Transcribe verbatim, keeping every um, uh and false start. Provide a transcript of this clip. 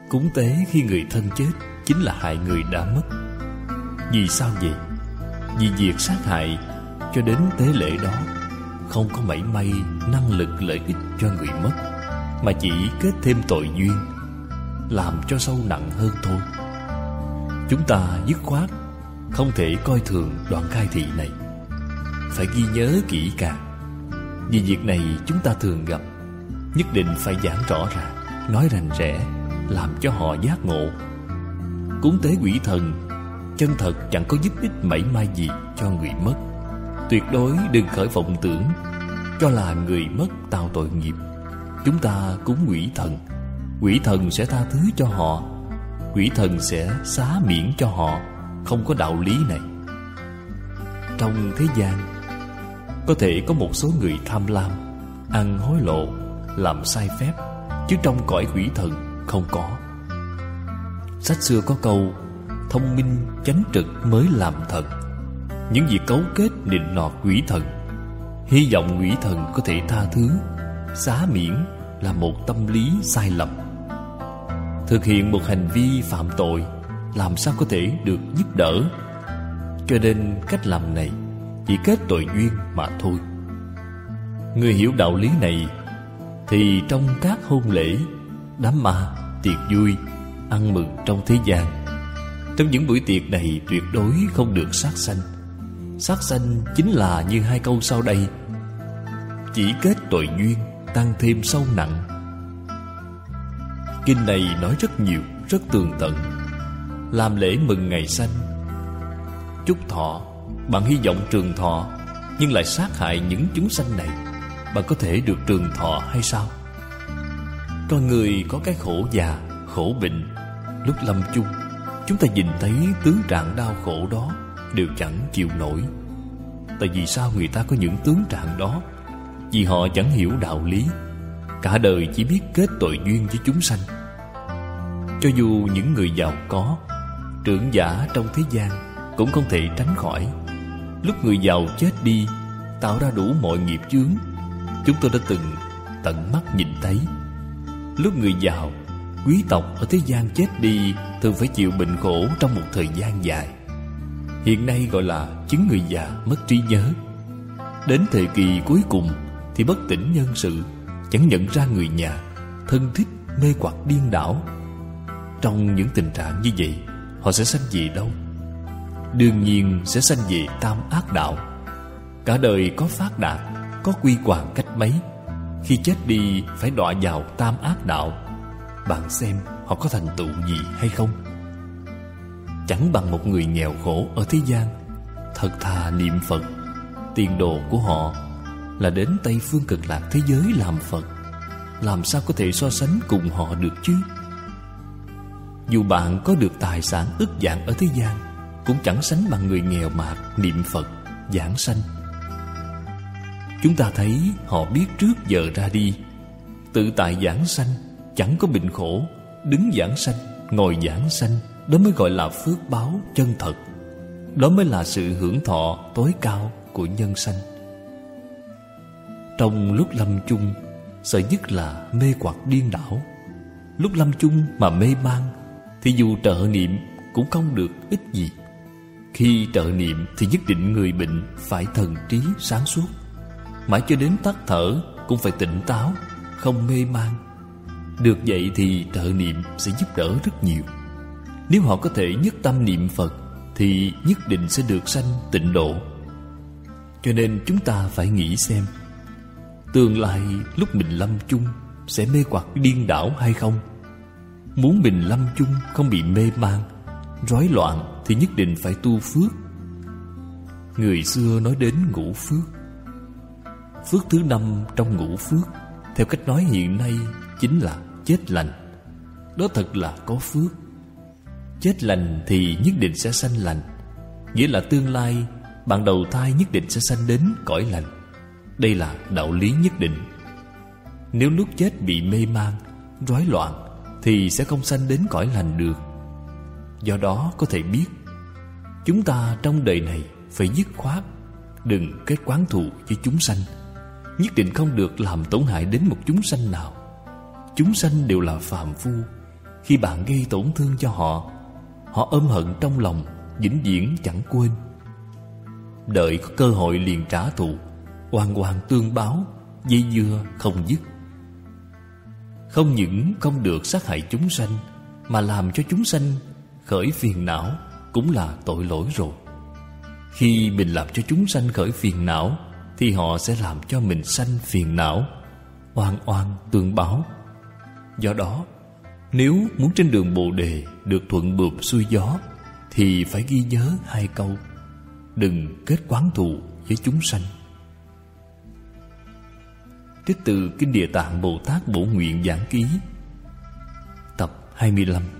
Cúng tế khi người thân chết chính là hại người đã mất. Vì sao vậy? Vì việc sát hại cho đến tế lễ đó không có mảy may năng lực lợi ích cho người mất, mà chỉ kết thêm tội duyên, làm cho sâu nặng hơn thôi. Chúng ta dứt khoát không thể coi thường đoạn khai thị này, phải ghi nhớ kỹ càng. Vì việc này chúng ta thường gặp, nhất định phải giảng rõ ràng, nói rành rẽ, làm cho họ giác ngộ. Cúng tế quỷ thần chân thật chẳng có giúp ích mảy may gì cho người mất. Tuyệt đối đừng khởi vọng tưởng cho là người mất tạo tội nghiệp. Chúng ta cúng quỷ thần, quỷ thần sẽ tha thứ cho họ, quỷ thần sẽ xá miễn cho họ. Không có đạo lý này. Trong thế gian có thể có một số người tham lam, ăn hối lộ, làm sai phép, chứ trong cõi quỷ thần không có. Sách xưa có câu thông minh chánh trực mới làm thần. Những việc cấu kết nịnh nọt quỷ thần, hy vọng quỷ thần có thể tha thứ, xá miễn là một tâm lý sai lầm. Thực hiện một hành vi phạm tội làm sao có thể được giúp đỡ? Cho nên cách làm này chỉ kết tội duyên mà thôi. Người hiểu đạo lý này thì trong các hôn lễ, đám ma, tiệc vui, ăn mừng trong thế gian, trong những buổi tiệc này tuyệt đối không được sát sanh. Sát sanh chính là như hai câu sau đây: chỉ kết tội duyên, tăng thêm sâu nặng. Kinh này nói rất nhiều, rất tường tận. Làm lễ mừng ngày sanh, chúc thọ, bạn hy vọng trường thọ, nhưng lại sát hại những chúng sanh này, bạn có thể được trường thọ hay sao? Con người có cái khổ già, khổ bệnh, lúc lâm chung chúng ta nhìn thấy tướng trạng đau khổ đó đều chẳng chịu nổi. Tại vì sao người ta có những tướng trạng đó? Vì họ chẳng hiểu đạo lý, cả đời chỉ biết kết tội duyên với chúng sanh. Cho dù những người giàu có, trưởng giả trong thế gian cũng không thể tránh khỏi. Lúc người giàu chết đi, tạo ra đủ mọi nghiệp chướng, chúng tôi đã từng tận mắt nhìn thấy. Lúc người giàu, quý tộc ở thế gian chết đi thường phải chịu bệnh khổ trong một thời gian dài. Hiện nay gọi là chứng người già mất trí nhớ. Đến thời kỳ cuối cùng thì bất tỉnh nhân sự, chẳng nhận ra người nhà, thân thích mê hoặc điên đảo. Trong những tình trạng như vậy, họ sẽ sanh về đâu? Đương nhiên sẽ sanh về tam ác đạo. Cả đời có phát đạt, có quy hoàng cách mấy, khi chết đi phải đọa vào tam ác đạo. Bạn xem họ có thành tựu gì hay không? Chẳng bằng một người nghèo khổ ở thế gian, thật thà niệm Phật. Tiền đồ của họ là đến Tây phương cực lạc thế giới làm Phật. Làm sao có thể so sánh cùng họ được chứ? Dù bạn có được tài sản ức vạn ở thế gian, cũng chẳng sánh bằng người nghèo mạt niệm Phật giảng sanh. Chúng ta thấy họ biết trước giờ ra đi, tự tại giảng sanh, chẳng có bệnh khổ, đứng giảng sanh, ngồi giảng sanh. Đó mới gọi là phước báo chân thật. Đó mới là sự hưởng thọ tối cao của nhân sanh. Trong lúc lâm chung, sợ nhất là mê hoặc điên đảo. Lúc lâm chung mà mê man thì dù trợ niệm cũng không được ích gì. Khi trợ niệm thì nhất định người bệnh phải thần trí sáng suốt, mãi cho đến tắt thở cũng phải tỉnh táo, không mê man. Được vậy thì trợ niệm sẽ giúp đỡ rất nhiều. Nếu họ có thể nhất tâm niệm Phật thì nhất định sẽ được sanh tịnh độ. Cho nên chúng ta phải nghĩ xem, tương lai lúc mình lâm chung sẽ mê hoặc điên đảo hay không? Muốn mình lâm chung không bị mê man, rối loạn thì nhất định phải tu phước. Người xưa nói đến ngũ phước. Phước thứ năm trong ngũ phước, theo cách nói hiện nay, chính là chết lành. Đó thật là có phước. Chết lành thì nhất định sẽ sanh lành, nghĩa là tương lai bạn đầu thai nhất định sẽ sanh đến cõi lành. Đây là đạo lý nhất định. Nếu lúc chết bị mê man, rối loạn thì sẽ không sanh đến cõi lành được. Do đó có thể biết, chúng ta trong đời này phải dứt khoát, đừng kết oán thù với chúng sanh. Nhất định không được làm tổn hại đến một chúng sanh nào. Chúng sanh đều là phàm phu, Khi bạn gây tổn thương cho họ, họ ôm hận trong lòng, vĩnh viễn chẳng quên. Đợi có cơ hội liền trả thù, oan oan tương báo, dây dưa không dứt. Không những không được sát hại chúng sanh, mà làm cho chúng sanh khởi phiền não cũng là tội lỗi rồi. Khi mình làm cho chúng sanh khởi phiền não, thì họ sẽ làm cho mình sanh phiền não, oan oan tương báo. Do đó, nếu muốn trên đường Bồ Đề được thuận buồm xuôi gió, thì phải ghi nhớ hai câu: đừng kết oán thù với chúng sanh. Trích từ Kinh Địa Tạng Bồ Tát Bổ Nguyện Giảng Ký, tập hai mươi lăm.